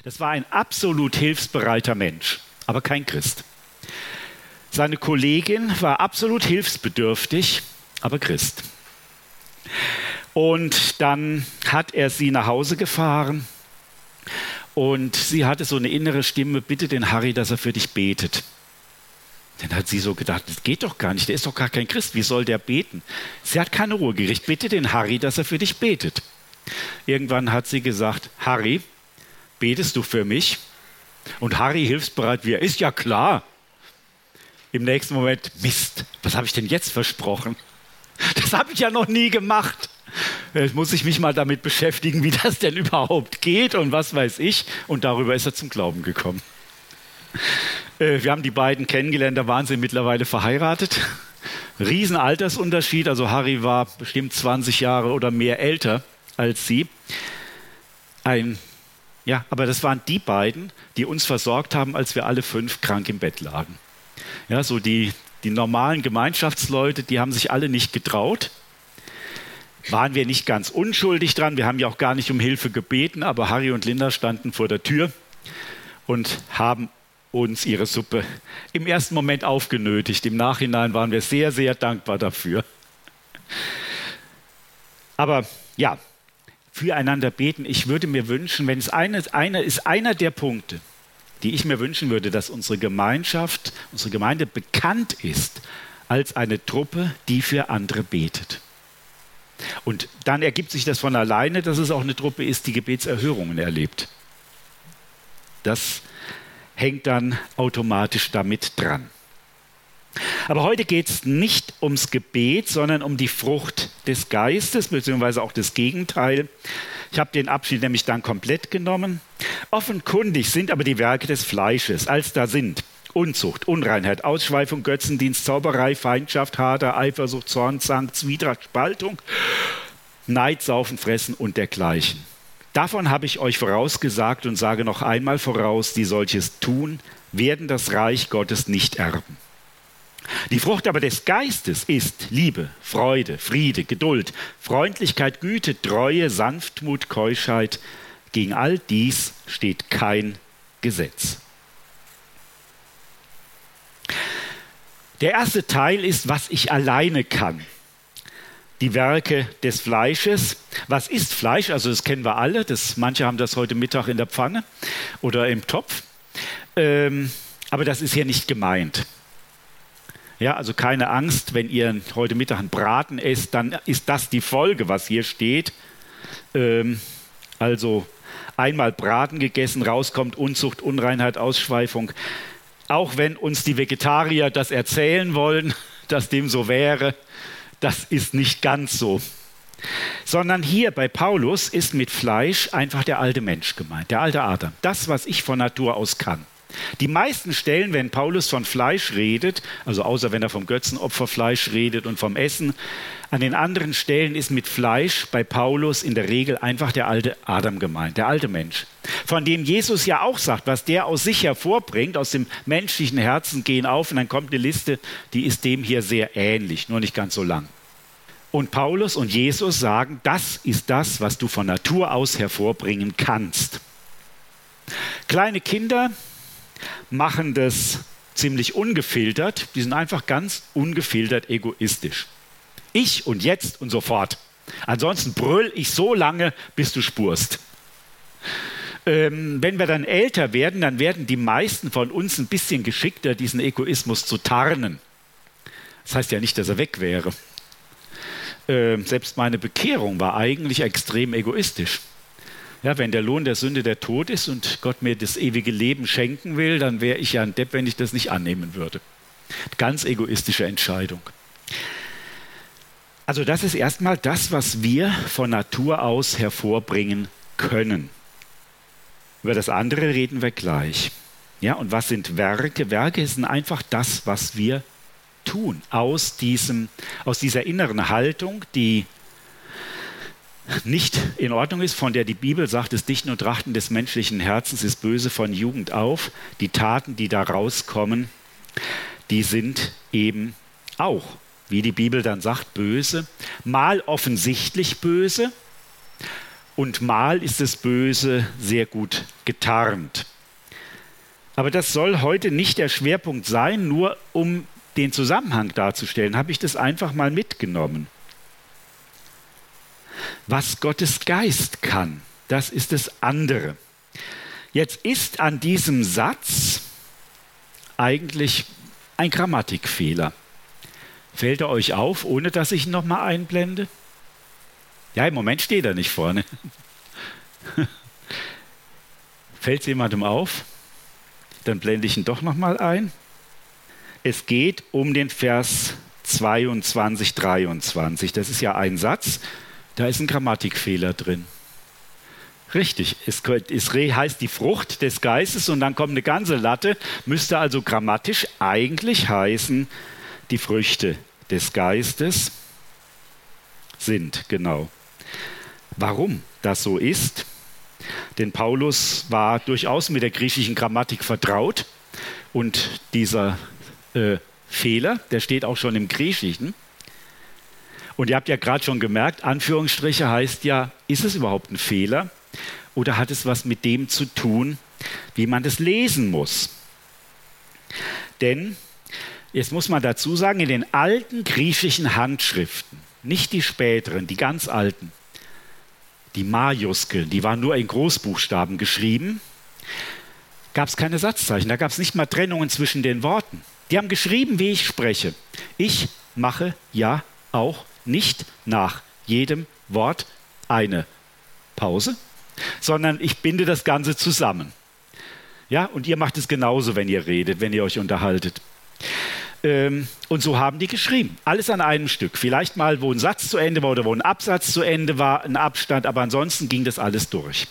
Das war ein absolut hilfsbereiter Mensch, aber kein Christ. Seine Kollegin war absolut hilfsbedürftig, aber Christ. Und dann hat er sie nach Hause gefahren und sie hatte so eine innere Stimme: Bitte den Harry, dass er für dich betet. Dann hat sie so gedacht: Das geht doch gar nicht, der ist doch gar kein Christ, wie soll der beten? Sie hat keine Ruhe gekriegt: Bitte den Harry, dass er für dich betet. Irgendwann hat sie gesagt: Harry, betest du für mich? Und Harry, hilfsbereit wie er ist: Ja klar. Im nächsten Moment: Mist, was habe ich denn jetzt versprochen? Das habe ich ja noch nie gemacht. Jetzt muss ich mich mal damit beschäftigen, wie das denn überhaupt geht und was weiß ich. Und darüber ist er zum Glauben gekommen. Wir haben die beiden kennengelernt, da waren sie mittlerweile verheiratet. Riesen Altersunterschied, also Harry war bestimmt 20 Jahre oder mehr älter als sie. Aber das waren die beiden, die uns versorgt haben, als wir alle 5 krank im Bett lagen. Ja, so die normalen Gemeinschaftsleute, die haben sich alle nicht getraut. Waren wir nicht ganz unschuldig dran, wir haben ja auch gar nicht um Hilfe gebeten, aber Harry und Linda standen vor der Tür und haben uns ihre Suppe im ersten Moment aufgenötigt. Im Nachhinein waren wir sehr, sehr dankbar dafür. Aber ja, füreinander beten. Ich würde mir wünschen, wenn es einer der Punkte, die ich mir wünschen würde, dass unsere Gemeinschaft, unsere Gemeinde bekannt ist als eine Truppe, die für andere betet. Und dann ergibt sich das von alleine, dass es auch eine Truppe ist, die Gebetserhörungen erlebt. Das hängt dann automatisch damit dran. Aber heute geht es nicht ums Gebet, sondern um die Frucht des Geistes, beziehungsweise auch das Gegenteil. Ich habe den Abschnitt nämlich dann komplett genommen. Offenkundig sind aber die Werke des Fleisches, als da sind Unzucht, Unreinheit, Ausschweifung, Götzendienst, Zauberei, Feindschaft, Hader, Eifersucht, Zorn, Zank, Zwietracht, Spaltung, Neid, Saufen, Fressen und dergleichen. Davon habe ich euch vorausgesagt und sage noch einmal voraus, die solches tun, werden das Reich Gottes nicht erben. Die Frucht aber des Geistes ist Liebe, Freude, Friede, Geduld, Freundlichkeit, Güte, Treue, Sanftmut, Keuschheit. Gegen all dies steht kein Gesetz. Der erste Teil ist, was ich alleine kann. Die Werke des Fleisches. Was ist Fleisch? Also das kennen wir alle. Manche haben das heute Mittag in der Pfanne oder im Topf. Aber das ist hier nicht gemeint. Ja, also keine Angst, wenn ihr heute Mittag einen Braten esst, dann ist das die Folge, was hier steht. Also einmal Braten gegessen, rauskommt Unzucht, Unreinheit, Ausschweifung. Auch wenn uns die Vegetarier das erzählen wollen, dass dem so wäre, das ist nicht ganz so. Sondern hier bei Paulus ist mit Fleisch einfach der alte Mensch gemeint, der alte Adam. Das, was ich von Natur aus kann. Die meisten Stellen, wenn Paulus von Fleisch redet, also außer wenn er vom Götzenopferfleisch redet und vom Essen, an den anderen Stellen ist mit Fleisch bei Paulus in der Regel einfach der alte Adam gemeint, der alte Mensch. Von dem Jesus ja auch sagt, was der aus sich hervorbringt, aus dem menschlichen Herzen gehen auf, und dann kommt eine Liste, die ist dem hier sehr ähnlich, nur nicht ganz so lang. Und Paulus und Jesus sagen, das ist das, was du von Natur aus hervorbringen kannst. Kleine Kinder machen das ziemlich ungefiltert. Die sind einfach ganz ungefiltert egoistisch. Ich und jetzt und sofort. Ansonsten brüll ich so lange, bis du spurst. Wenn wir dann älter werden, dann werden die meisten von uns ein bisschen geschickter, diesen Egoismus zu tarnen. Das heißt ja nicht, dass er weg wäre. Selbst meine Bekehrung war eigentlich extrem egoistisch. Ja, wenn der Lohn der Sünde der Tod ist und Gott mir das ewige Leben schenken will, dann wäre ich ja ein Depp, wenn ich das nicht annehmen würde. Ganz egoistische Entscheidung. Also das ist erstmal das, was wir von Natur aus hervorbringen können. Über das andere reden wir gleich. Ja, und was sind Werke? Werke sind einfach das, was wir tun. Aus dieser inneren Haltung, die nicht in Ordnung ist, von der die Bibel sagt, das Dichten und Trachten des menschlichen Herzens ist böse von Jugend auf. Die Taten, die da rauskommen, die sind eben auch, wie die Bibel dann sagt, böse. Mal offensichtlich böse und mal ist das Böse sehr gut getarnt. Aber das soll heute nicht der Schwerpunkt sein, nur um den Zusammenhang darzustellen, habe ich das einfach mal mitgenommen. Was Gottes Geist kann, das ist das andere. Jetzt ist an diesem Satz eigentlich ein Grammatikfehler. Fällt er euch auf, ohne dass ich ihn nochmal einblende? Ja, im Moment steht er nicht vorne. Fällt es jemandem auf? Dann blende ich ihn doch nochmal ein. Es geht um den Vers 22, 23. Das ist ja ein Satz, da ist ein Grammatikfehler drin. Richtig, es heißt die Frucht des Geistes und dann kommt eine ganze Latte, müsste also grammatisch eigentlich heißen, die Früchte des Geistes sind, genau. Warum das so ist? Denn Paulus war durchaus mit der griechischen Grammatik vertraut und dieser Fehler, der steht auch schon im Griechischen. Und ihr habt ja gerade schon gemerkt, Anführungsstriche heißt ja, ist es überhaupt ein Fehler oder hat es was mit dem zu tun, wie man das lesen muss? Denn, jetzt muss man dazu sagen, in den alten griechischen Handschriften, nicht die späteren, die ganz alten, die Majuskeln, die waren nur in Großbuchstaben geschrieben, gab es keine Satzzeichen, da gab es nicht mal Trennungen zwischen den Worten. Die haben geschrieben, wie ich spreche. Ich mache ja auch nicht nach jedem Wort eine Pause, sondern ich binde das Ganze zusammen. Ja, und ihr macht es genauso, wenn ihr redet, wenn ihr euch unterhaltet. Und so haben die geschrieben. Alles an einem Stück. Vielleicht mal, wo ein Satz zu Ende war oder wo ein Absatz zu Ende war, ein Abstand, aber ansonsten ging das alles durch.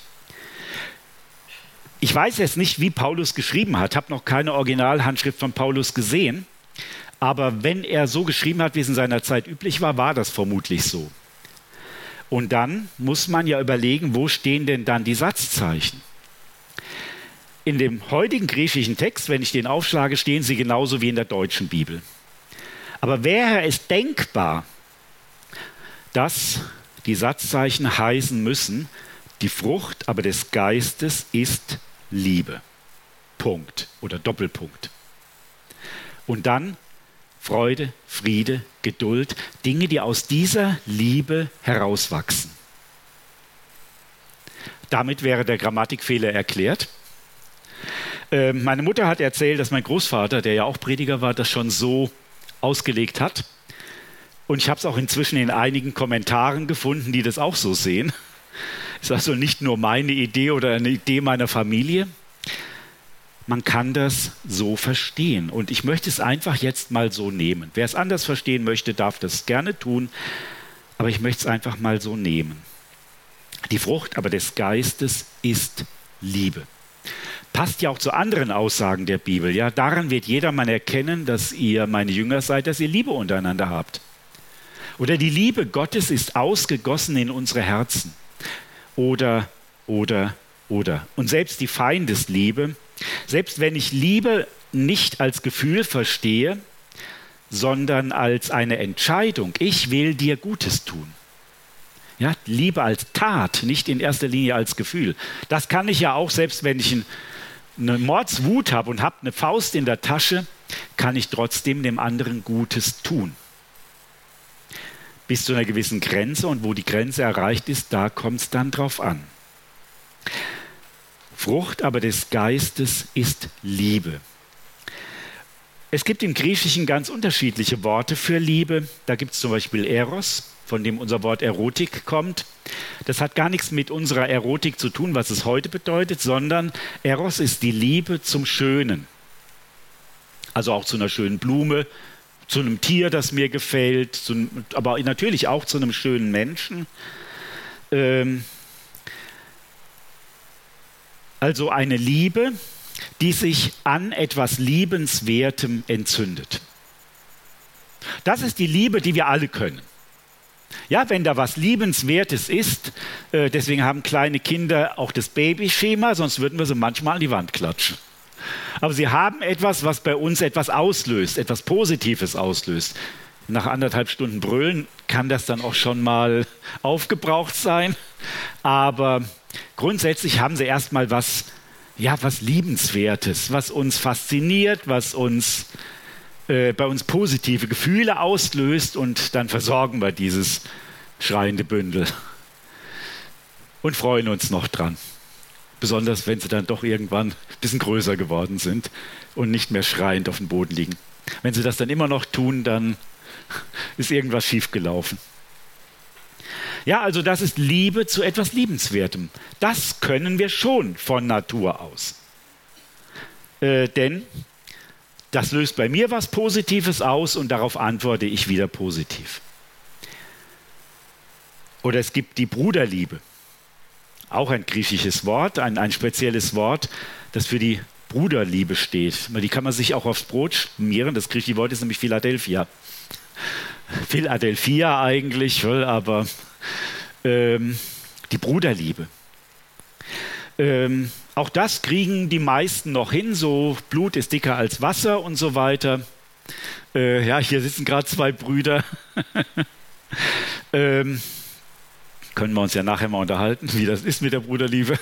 Ich weiß jetzt nicht, wie Paulus geschrieben hat, habe noch keine Originalhandschrift von Paulus gesehen, aber wenn er so geschrieben hat, wie es in seiner Zeit üblich war, war das vermutlich so. Und dann muss man ja überlegen, wo stehen denn dann die Satzzeichen? In dem heutigen griechischen Text, wenn ich den aufschlage, stehen sie genauso wie in der deutschen Bibel. Aber wäre es denkbar, dass die Satzzeichen heißen müssen, die Frucht aber des Geistes ist Liebe. Punkt oder Doppelpunkt. Und dann Freude, Friede, Geduld, Dinge, die aus dieser Liebe herauswachsen. Damit wäre der Grammatikfehler erklärt. Meine Mutter hat erzählt, dass mein Großvater, der ja auch Prediger war, das schon so ausgelegt hat. Und ich habe es auch inzwischen in einigen Kommentaren gefunden, die das auch so sehen. Ist also nicht nur meine Idee oder eine Idee meiner Familie. Man kann das so verstehen. Und ich möchte es einfach jetzt mal so nehmen. Wer es anders verstehen möchte, darf das gerne tun. Aber ich möchte es einfach mal so nehmen. Die Frucht aber des Geistes ist Liebe. Passt ja auch zu anderen Aussagen der Bibel. Ja, daran wird jedermann erkennen, dass ihr meine Jünger seid, dass ihr Liebe untereinander habt. Oder die Liebe Gottes ist ausgegossen in unsere Herzen. Oder. Und selbst die Feindesliebe, selbst wenn ich Liebe nicht als Gefühl verstehe, sondern als eine Entscheidung, ich will dir Gutes tun. Ja, Liebe als Tat, nicht in erster Linie als Gefühl. Das kann ich ja auch, selbst wenn ich eine Mordswut habe und habe eine Faust in der Tasche, kann ich trotzdem dem anderen Gutes tun. Bis zu einer gewissen Grenze, und wo die Grenze erreicht ist, da kommt es dann drauf an. Frucht aber des Geistes ist Liebe. Es gibt im Griechischen ganz unterschiedliche Worte für Liebe. Da gibt es zum Beispiel Eros, von dem unser Wort Erotik kommt. Das hat gar nichts mit unserer Erotik zu tun, was es heute bedeutet, sondern Eros ist die Liebe zum Schönen. Also auch zu einer schönen Blume, zu einem Tier, das mir gefällt, aber natürlich auch zu einem schönen Menschen. Also eine Liebe, die sich an etwas Liebenswertem entzündet. Das ist die Liebe, die wir alle können. Ja, wenn da was Liebenswertes ist, deswegen haben kleine Kinder auch das Babyschema, sonst würden wir sie manchmal an die Wand klatschen. Aber sie haben etwas, was bei uns etwas auslöst, etwas Positives auslöst. Nach 1,5 Stunden Brüllen kann das dann auch schon mal aufgebraucht sein. Aber grundsätzlich haben sie erstmal was Liebenswertes, was uns fasziniert, was uns bei uns positive Gefühle auslöst, und dann versorgen wir dieses schreiende Bündel und freuen uns noch dran. Besonders wenn sie dann doch irgendwann ein bisschen größer geworden sind und nicht mehr schreiend auf dem Boden liegen. Wenn sie das dann immer noch tun, dann ist irgendwas schiefgelaufen. Ja, also das ist Liebe zu etwas Liebenswertem. Das können wir schon von Natur aus. Denn das löst bei mir was Positives aus und darauf antworte ich wieder positiv. Oder es gibt die Bruderliebe. Auch ein griechisches Wort, ein spezielles Wort, das für die Bruderliebe steht. Die kann man sich auch aufs Brot schmieren. Das griechische Wort ist nämlich Philadelphia. Philadelphia eigentlich, aber die Bruderliebe. Auch das kriegen die meisten noch hin, so Blut ist dicker als Wasser und so weiter. Hier sitzen gerade 2 Brüder. Können wir uns ja nachher mal unterhalten, wie das ist mit der Bruderliebe.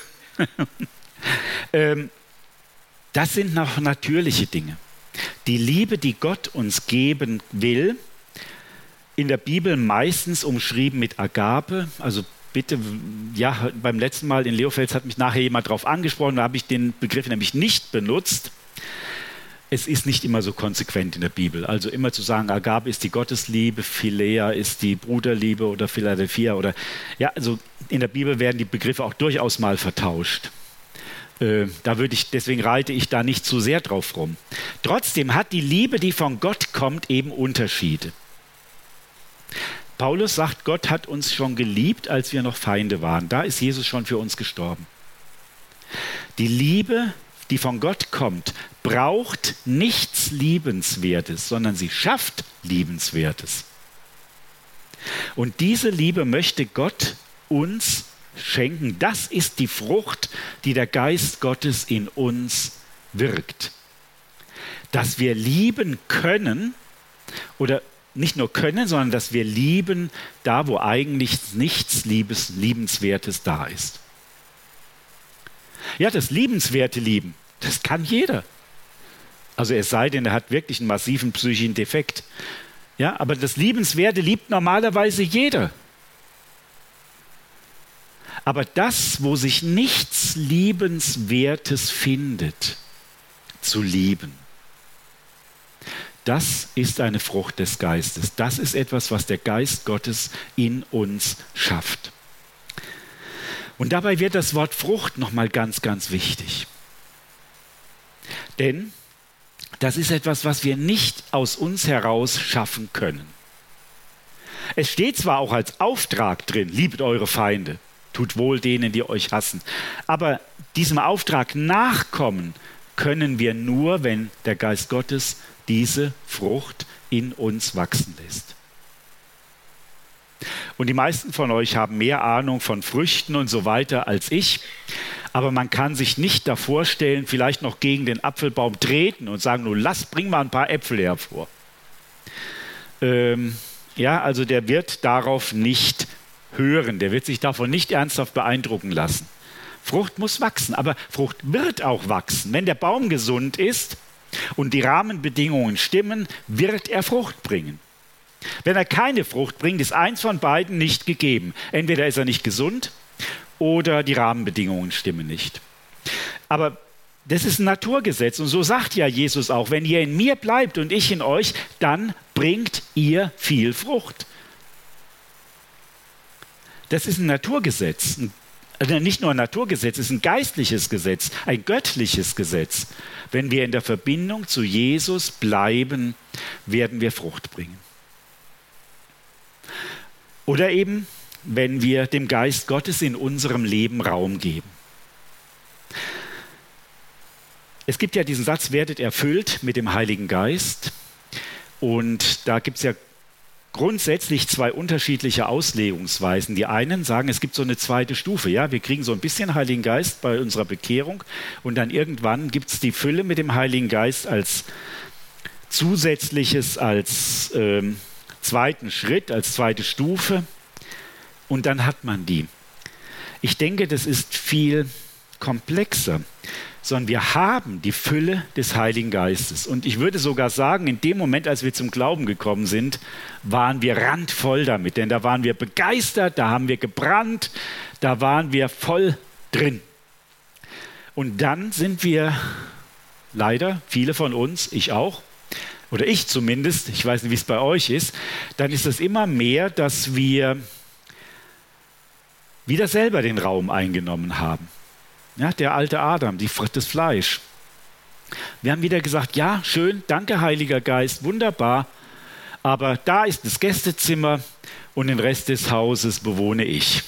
Das sind noch natürliche Dinge. Die Liebe, die Gott uns geben will, in der Bibel meistens umschrieben mit Agape, also bitte, ja, beim letzten Mal in Leofels hat mich nachher jemand darauf angesprochen, da habe ich den Begriff nämlich nicht benutzt. Es ist nicht immer so konsequent in der Bibel. Also immer zu sagen, Agape ist die Gottesliebe, Philea ist die Bruderliebe oder Philadelphia oder, ja, also in der Bibel werden die Begriffe auch durchaus mal vertauscht. Deswegen reite ich da nicht zu sehr drauf rum. Trotzdem hat die Liebe, die von Gott kommt, eben Unterschiede. Paulus sagt, Gott hat uns schon geliebt, als wir noch Feinde waren. Da ist Jesus schon für uns gestorben. Die Liebe, die von Gott kommt, braucht nichts Liebenswertes, sondern sie schafft Liebenswertes. Und diese Liebe möchte Gott uns schenken. Das ist die Frucht, die der Geist Gottes in uns wirkt. Dass wir lieben können, oder nicht nur können, sondern dass wir lieben da, wo eigentlich nichts Liebenswertes da ist. Ja, das liebenswerte Lieben, das kann jeder. Also es sei denn, er hat wirklich einen massiven psychischen Defekt. Ja, aber das Liebenswerte liebt normalerweise jeder. Aber das, wo sich nichts Liebenswertes findet, zu lieben, das ist eine Frucht des Geistes. Das ist etwas, was der Geist Gottes in uns schafft. Und dabei wird das Wort Frucht nochmal ganz, ganz wichtig. Denn das ist etwas, was wir nicht aus uns heraus schaffen können. Es steht zwar auch als Auftrag drin, liebt eure Feinde, tut wohl denen, die euch hassen. Aber diesem Auftrag nachkommen können wir nur, wenn der Geist Gottes diese Frucht in uns wachsen lässt. Und die meisten von euch haben mehr Ahnung von Früchten und so weiter als ich. Aber man kann sich nicht davor stellen, vielleicht noch gegen den Apfelbaum treten und sagen, nun bring mal ein paar Äpfel hervor. Also der wird darauf nicht hören, der wird sich davon nicht ernsthaft beeindrucken lassen. Frucht muss wachsen, aber Frucht wird auch wachsen. Wenn der Baum gesund ist und die Rahmenbedingungen stimmen, wird er Frucht bringen. Wenn er keine Frucht bringt, ist eins von beiden nicht gegeben. Entweder ist er nicht gesund oder die Rahmenbedingungen stimmen nicht. Aber das ist ein Naturgesetz und so sagt ja Jesus auch, wenn ihr in mir bleibt und ich in euch, dann bringt ihr viel Frucht. Das ist ein Naturgesetz. Nicht nur ein Naturgesetz, es ist ein geistliches Gesetz, ein göttliches Gesetz. Wenn wir in der Verbindung zu Jesus bleiben, werden wir Frucht bringen. Oder eben, wenn wir dem Geist Gottes in unserem Leben Raum geben. Es gibt ja diesen Satz, werdet erfüllt mit dem Heiligen Geist. Und da gibt es ja grundsätzlich 2 unterschiedliche Auslegungsweisen. Die einen sagen, es gibt so eine zweite Stufe. Ja? Wir kriegen so ein bisschen Heiligen Geist bei unserer Bekehrung und dann irgendwann gibt es die Fülle mit dem Heiligen Geist als zusätzliches, als zweiten Schritt, als zweite Stufe und dann hat man die. Ich denke, das ist viel komplexer, sondern wir haben die Fülle des Heiligen Geistes. Und ich würde sogar sagen, in dem Moment, als wir zum Glauben gekommen sind, waren wir randvoll damit. Denn da waren wir begeistert, da haben wir gebrannt, da waren wir voll drin. Und dann sind wir leider, viele von uns, ich auch, oder ich zumindest, ich weiß nicht, wie es bei euch ist, dann ist es immer mehr, dass wir wieder selber den Raum eingenommen haben. Ja, der alte Adam, das Fleisch. Wir haben wieder gesagt, ja, schön, danke Heiliger Geist, wunderbar, aber da ist das Gästezimmer und den Rest des Hauses bewohne ich.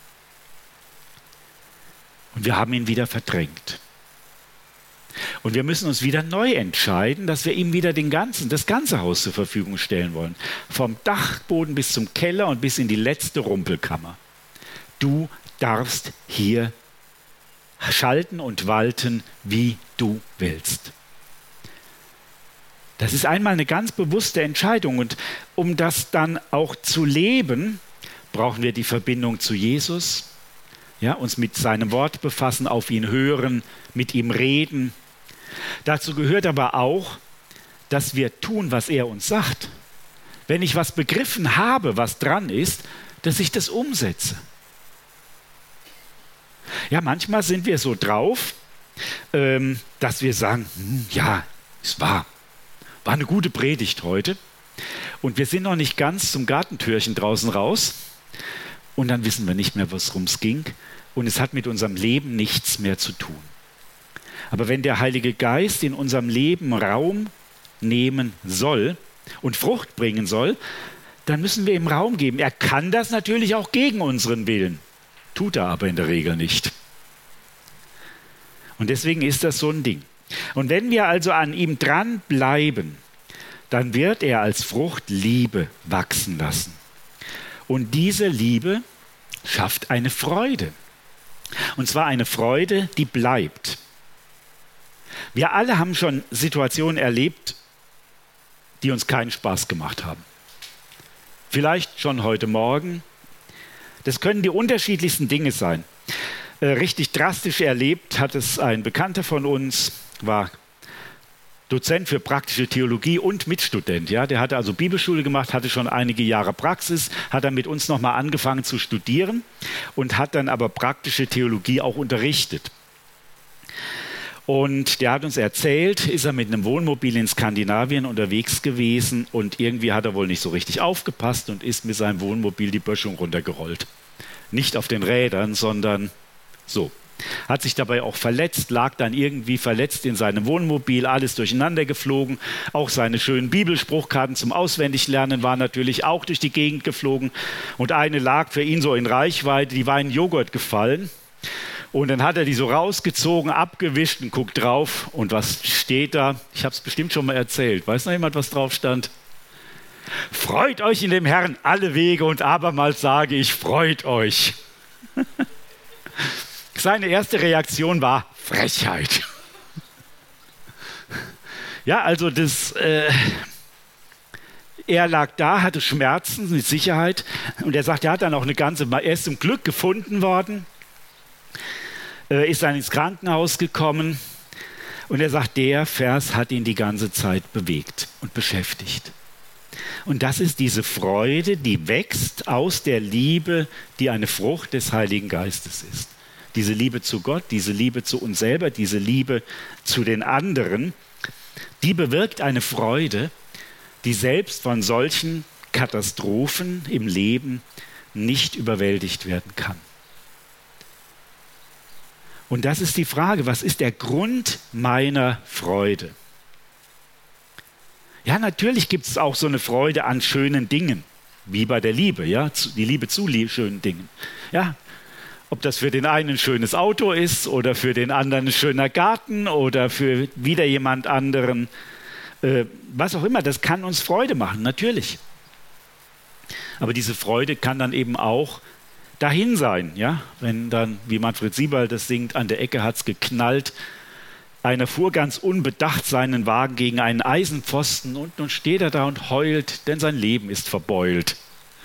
Und wir haben ihn wieder verdrängt. Und wir müssen uns wieder neu entscheiden, dass wir ihm wieder das ganze Haus zur Verfügung stellen wollen. Vom Dachboden bis zum Keller und bis in die letzte Rumpelkammer. Du darfst hier schalten und walten, wie du willst. Das ist einmal eine ganz bewusste Entscheidung. Und um das dann auch zu leben, brauchen wir die Verbindung zu Jesus, ja, uns mit seinem Wort befassen, auf ihn hören, mit ihm reden. Dazu gehört aber auch, dass wir tun, was er uns sagt. Wenn ich was begriffen habe, was dran ist, dass ich das umsetze. Ja, manchmal sind wir so drauf, dass wir sagen, ja, es war eine gute Predigt heute. Und wir sind noch nicht ganz zum Gartentürchen draußen raus. Und dann wissen wir nicht mehr, worum es ging. Und es hat mit unserem Leben nichts mehr zu tun. Aber wenn der Heilige Geist in unserem Leben Raum nehmen soll und Frucht bringen soll, dann müssen wir ihm Raum geben. Er kann das natürlich auch gegen unseren Willen. Tut er aber in der Regel nicht. Und deswegen ist das so ein Ding. Und wenn wir also an ihm dranbleiben, dann wird er als Frucht Liebe wachsen lassen. Und diese Liebe schafft eine Freude. Und zwar eine Freude, die bleibt. Wir alle haben schon Situationen erlebt, die uns keinen Spaß gemacht haben. Vielleicht schon heute Morgen. Das können die unterschiedlichsten Dinge sein. Richtig drastisch erlebt hat es ein Bekannter von uns, war Dozent für praktische Theologie und Mitstudent. Ja? Der hatte also Bibelschule gemacht, hatte schon einige Jahre Praxis, hat dann mit uns nochmal angefangen zu studieren und hat dann aber praktische Theologie auch unterrichtet. Und der hat uns erzählt, ist er mit einem Wohnmobil in Skandinavien unterwegs gewesen und irgendwie hat er wohl nicht so richtig aufgepasst und ist mit seinem Wohnmobil die Böschung runtergerollt. Nicht auf den Rädern, sondern so. Hat sich dabei auch verletzt, lag dann irgendwie verletzt in seinem Wohnmobil, alles durcheinander geflogen. Auch seine schönen Bibelspruchkarten zum Auswendiglernen waren natürlich auch durch die Gegend geflogen. Und eine lag für ihn so in Reichweite, die war in Joghurt gefallen. Und dann hat er die so rausgezogen, abgewischt und guckt drauf. Und was steht da? Ich habe es bestimmt schon mal erzählt. Weiß noch jemand, was drauf stand? Freut euch in dem Herrn alle Wege und abermals sage ich, freut euch. Seine erste Reaktion war Frechheit. Ja, also er lag da, hatte Schmerzen mit Sicherheit. Und er sagt, er hat dann auch er ist zum Glück gefunden worden. Ist dann ins Krankenhaus gekommen und er sagt, der Vers hat ihn die ganze Zeit bewegt und beschäftigt. Und das ist diese Freude, die wächst aus der Liebe, die eine Frucht des Heiligen Geistes ist. Diese Liebe zu Gott, diese Liebe zu uns selber, diese Liebe zu den anderen, die bewirkt eine Freude, die selbst von solchen Katastrophen im Leben nicht überwältigt werden kann. Und das ist die Frage, was ist der Grund meiner Freude? Ja, natürlich gibt es auch so eine Freude an schönen Dingen, wie bei der Liebe, ja, die Liebe zu schönen Dingen. Ja, ob das für den einen ein schönes Auto ist oder für den anderen ein schöner Garten oder für wieder jemand anderen, was auch immer, das kann uns Freude machen, natürlich. Aber diese Freude kann dann eben auch dahin sein, ja, wenn dann, wie Manfred Sieberl das singt, an der Ecke hat es geknallt, Einer fuhr ganz unbedacht seinen Wagen gegen einen Eisenpfosten und nun steht er da und heult, denn sein Leben ist verbeult.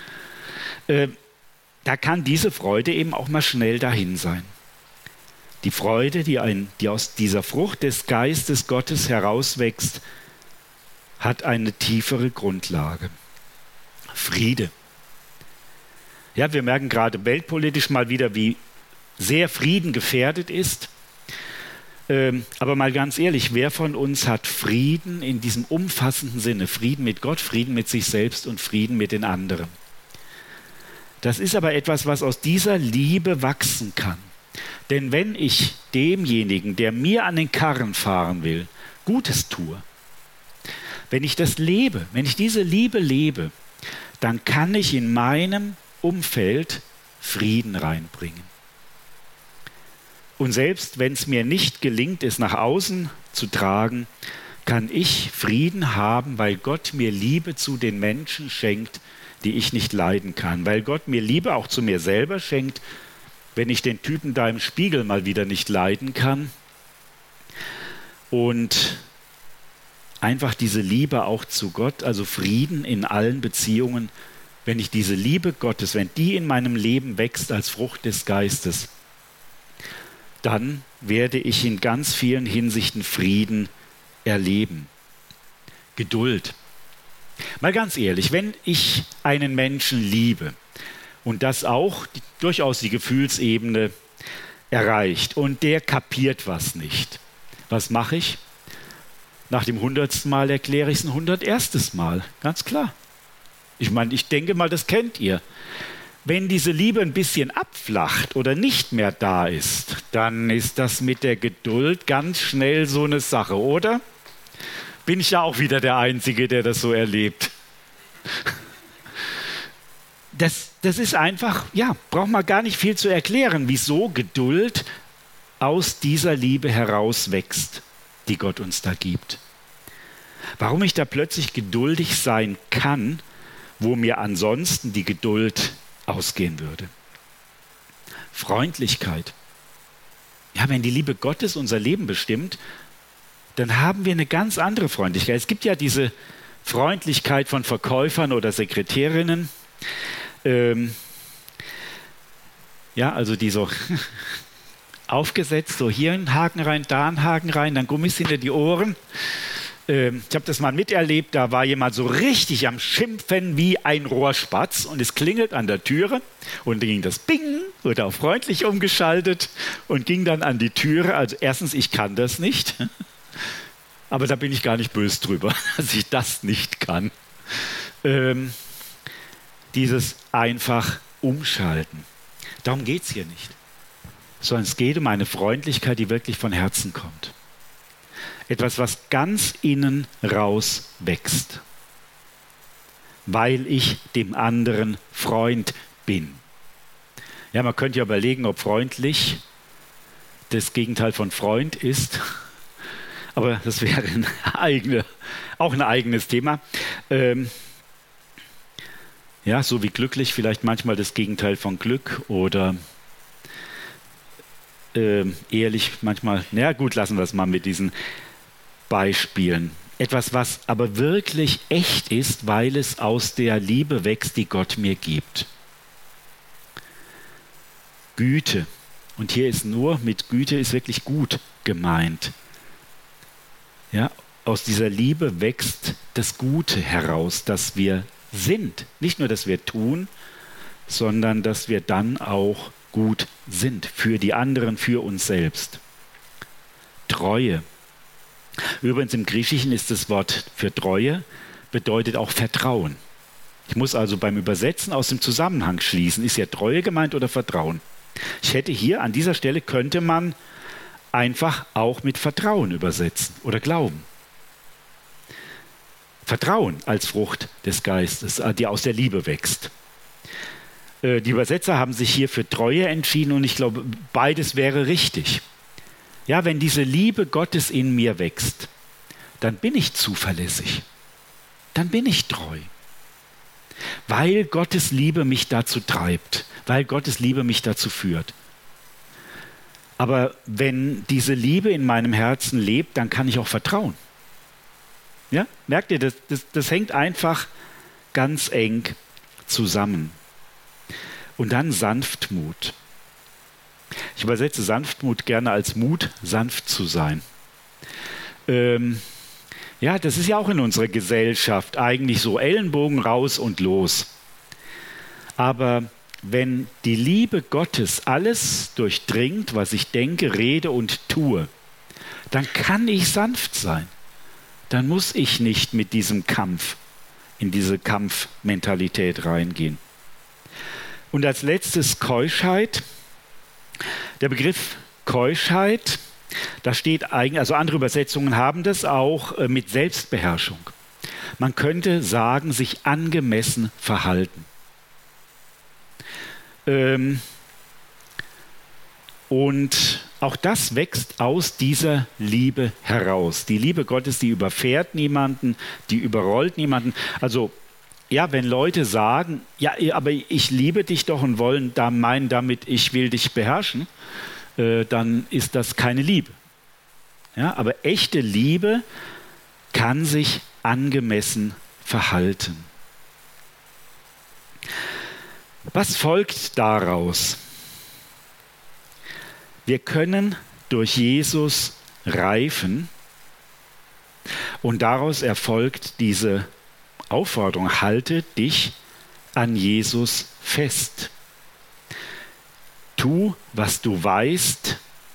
Da kann diese Freude eben auch mal schnell dahin sein. Die Freude, die aus dieser Frucht des Geistes Gottes herauswächst, hat eine tiefere Grundlage. Friede. Ja, wir merken gerade weltpolitisch mal wieder, wie sehr Frieden gefährdet ist. Aber mal ganz ehrlich, wer von uns hat Frieden in diesem umfassenden Sinne? Frieden mit Gott, Frieden mit sich selbst und Frieden mit den anderen. Das ist aber etwas, was aus dieser Liebe wachsen kann. Denn wenn ich demjenigen, der mir an den Karren fahren will, Gutes tue, wenn ich das lebe, wenn ich diese Liebe lebe, dann kann ich in meinem Umfeld Frieden reinbringen. Und selbst wenn es mir nicht gelingt, es nach außen zu tragen, kann ich Frieden haben, weil Gott mir Liebe zu den Menschen schenkt, die ich nicht leiden kann. Weil Gott mir Liebe auch zu mir selber schenkt, wenn ich den Typen da im Spiegel mal wieder nicht leiden kann. Und einfach diese Liebe auch zu Gott, also Frieden in allen Beziehungen, wenn ich diese Liebe Gottes, wenn die in meinem Leben wächst als Frucht des Geistes, dann werde ich in ganz vielen Hinsichten Frieden erleben. Geduld. Mal ganz ehrlich, wenn ich einen Menschen liebe und das auch durchaus die Gefühlsebene erreicht und der kapiert was nicht, was mache ich? Nach dem 100. Mal erkläre ich es ein 101. Mal, ganz klar. Ich meine, ich denke mal, das kennt ihr. Wenn diese Liebe ein bisschen abflacht oder nicht mehr da ist, dann ist das mit der Geduld ganz schnell so eine Sache, oder? Bin ich ja auch wieder der Einzige, der das so erlebt. Das ist einfach, ja, braucht man gar nicht viel zu erklären, wieso Geduld aus dieser Liebe herauswächst, die Gott uns da gibt. Warum ich da plötzlich geduldig sein kann, wo mir ansonsten die Geduld ausgehen würde. Freundlichkeit. Ja, wenn die Liebe Gottes unser Leben bestimmt, dann haben wir eine ganz andere Freundlichkeit. Es gibt ja diese Freundlichkeit von Verkäufern oder Sekretärinnen, ja, also die so aufgesetzt, so hier einen Haken rein, da einen Haken rein, dann Gummis hinter die Ohren. Ich habe das mal miterlebt, da war jemand so richtig am Schimpfen wie ein Rohrspatz und es klingelt an der Türe und dann ging das Bing, wurde auf freundlich umgeschaltet und ging dann an die Türe. Also erstens, ich kann das nicht, aber da bin ich gar nicht böse drüber, dass ich das nicht kann. Dieses einfach umschalten. Darum geht es hier nicht, sondern es geht um eine Freundlichkeit, die wirklich von Herzen kommt. Etwas, was ganz innen raus wächst, weil ich dem anderen Freund bin. Ja, man könnte ja überlegen, ob freundlich das Gegenteil von Freund ist, aber das wäre auch ein eigenes Thema. Ja, so wie glücklich vielleicht manchmal das Gegenteil von Glück oder ehrlich manchmal, na gut, lassen wir es mal mit diesen Beispielen. Etwas, was aber wirklich echt ist, weil es aus der Liebe wächst, die Gott mir gibt. Güte. Und hier ist nur, mit Güte ist wirklich gut gemeint. Ja, aus dieser Liebe wächst das Gute heraus, dass wir sind. Nicht nur, dass wir tun, sondern dass wir dann auch gut sind. Für die anderen, für uns selbst. Treue. Übrigens im Griechischen ist das Wort für Treue, bedeutet auch Vertrauen. Ich muss also beim Übersetzen aus dem Zusammenhang schließen, ist ja Treue gemeint oder Vertrauen? Ich hätte hier an dieser Stelle, könnte man einfach auch mit Vertrauen übersetzen oder Glauben. Vertrauen als Frucht des Geistes, die aus der Liebe wächst. Die Übersetzer haben sich hier für Treue entschieden und ich glaube, beides wäre richtig. Ja, wenn diese Liebe Gottes in mir wächst, dann bin ich zuverlässig. Dann bin ich treu. Weil Gottes Liebe mich dazu treibt, weil Gottes Liebe mich dazu führt. Aber wenn diese Liebe in meinem Herzen lebt, dann kann ich auch vertrauen. Ja? Merkt ihr, das hängt einfach ganz eng zusammen. Und dann Sanftmut. Ich übersetze Sanftmut gerne als Mut, sanft zu sein. Ja, das ist ja auch in unserer Gesellschaft eigentlich so Ellenbogen raus und los. Aber wenn die Liebe Gottes alles durchdringt, was ich denke, rede und tue, dann kann ich sanft sein. Dann muss ich nicht mit diesem Kampf, in diese Kampfmentalität reingehen. Und als letztes Keuschheit. Der Begriff Keuschheit, da steht eigentlich, also andere Übersetzungen haben das auch mit Selbstbeherrschung. Man könnte sagen, sich angemessen verhalten. Und auch das wächst aus dieser Liebe heraus. Die Liebe Gottes, die überfährt niemanden, die überrollt niemanden. Also ja, wenn Leute sagen, ja, aber ich liebe dich doch und wollen da meinen damit, ich will dich beherrschen, dann ist das keine Liebe. Ja, aber echte Liebe kann sich angemessen verhalten. Was folgt daraus? Wir können durch Jesus reifen und daraus erfolgt diese Aufforderung, halte dich an Jesus fest. Tu, was du weißt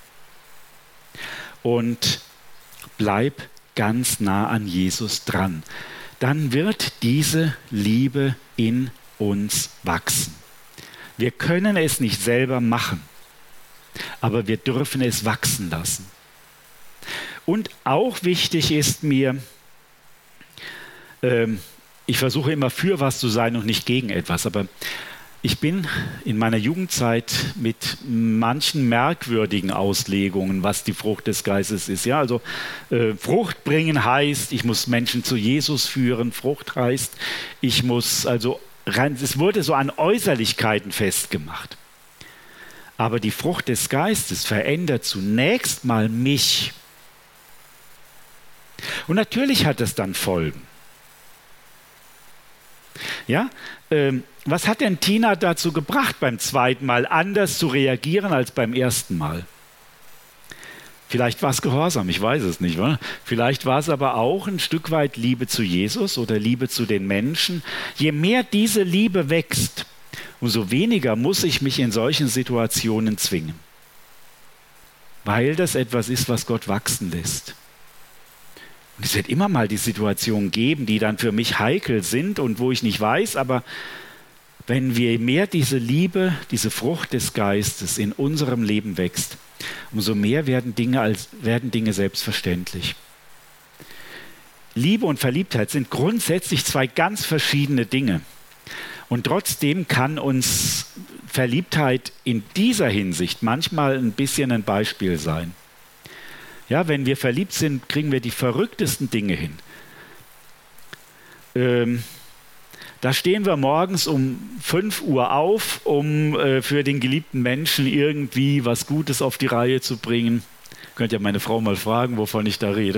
und bleib ganz nah an Jesus dran. Dann wird diese Liebe in uns wachsen. Wir können es nicht selber machen, aber wir dürfen es wachsen lassen. Und auch wichtig ist mir, ich versuche immer für was zu sein und nicht gegen etwas, aber ich bin in meiner Jugendzeit mit manchen merkwürdigen Auslegungen, was die Frucht des Geistes ist. Ja, also Frucht bringen heißt, ich muss Menschen zu Jesus führen. Frucht heißt, ich muss, also es wurde so an Äußerlichkeiten festgemacht. Aber die Frucht des Geistes verändert zunächst mal mich. Und natürlich hat es dann Folgen. Ja, was hat denn Tina dazu gebracht, beim zweiten Mal anders zu reagieren als beim ersten Mal? Vielleicht war es Gehorsam, ich weiß es nicht. Oder? Vielleicht war es aber auch ein Stück weit Liebe zu Jesus oder Liebe zu den Menschen. Je mehr diese Liebe wächst, umso weniger muss ich mich in solchen Situationen zwingen. Weil das etwas ist, was Gott wachsen lässt. Und es wird immer mal die Situationen geben, die dann für mich heikel sind und wo ich nicht weiß, aber wenn wir mehr diese Liebe, diese Frucht des Geistes in unserem Leben wächst, umso mehr werden Dinge selbstverständlich. Liebe und Verliebtheit sind grundsätzlich zwei ganz verschiedene Dinge. Und trotzdem kann uns Verliebtheit in dieser Hinsicht manchmal ein bisschen ein Beispiel sein. Ja, wenn wir verliebt sind, kriegen wir die verrücktesten Dinge hin. Da stehen wir morgens um 5 Uhr auf, um für den geliebten Menschen irgendwie was Gutes auf die Reihe zu bringen. Könnt ja meine Frau mal fragen, wovon ich da rede.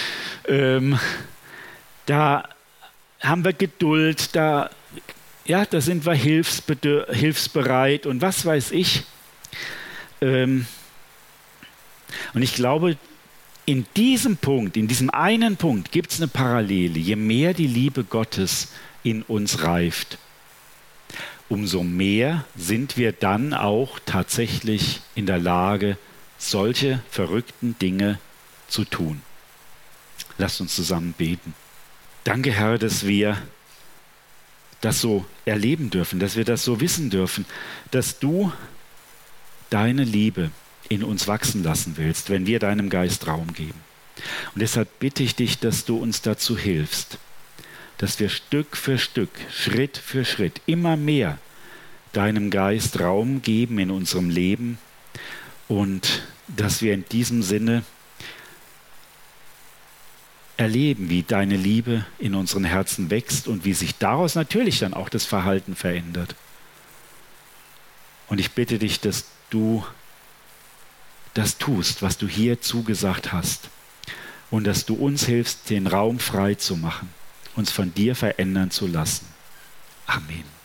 Da haben wir Geduld, da sind wir hilfsbereit und was weiß ich. Und ich glaube, in diesem Punkt, in diesem einen Punkt gibt es eine Parallele. Je mehr die Liebe Gottes in uns reift, umso mehr sind wir dann auch tatsächlich in der Lage, solche verrückten Dinge zu tun. Lasst uns zusammen beten. Danke, Herr, dass wir das so erleben dürfen, dass wir das so wissen dürfen, dass du deine Liebe in uns wachsen lassen willst, wenn wir deinem Geist Raum geben. Und deshalb bitte ich dich, dass du uns dazu hilfst, dass wir Stück für Stück, Schritt für Schritt immer mehr deinem Geist Raum geben in unserem Leben und dass wir in diesem Sinne erleben, wie deine Liebe in unseren Herzen wächst und wie sich daraus natürlich dann auch das Verhalten verändert. Und ich bitte dich, dass du das tust, was du hier zugesagt hast. Und dass du uns hilfst, den Raum frei zu machen, uns von dir verändern zu lassen. Amen.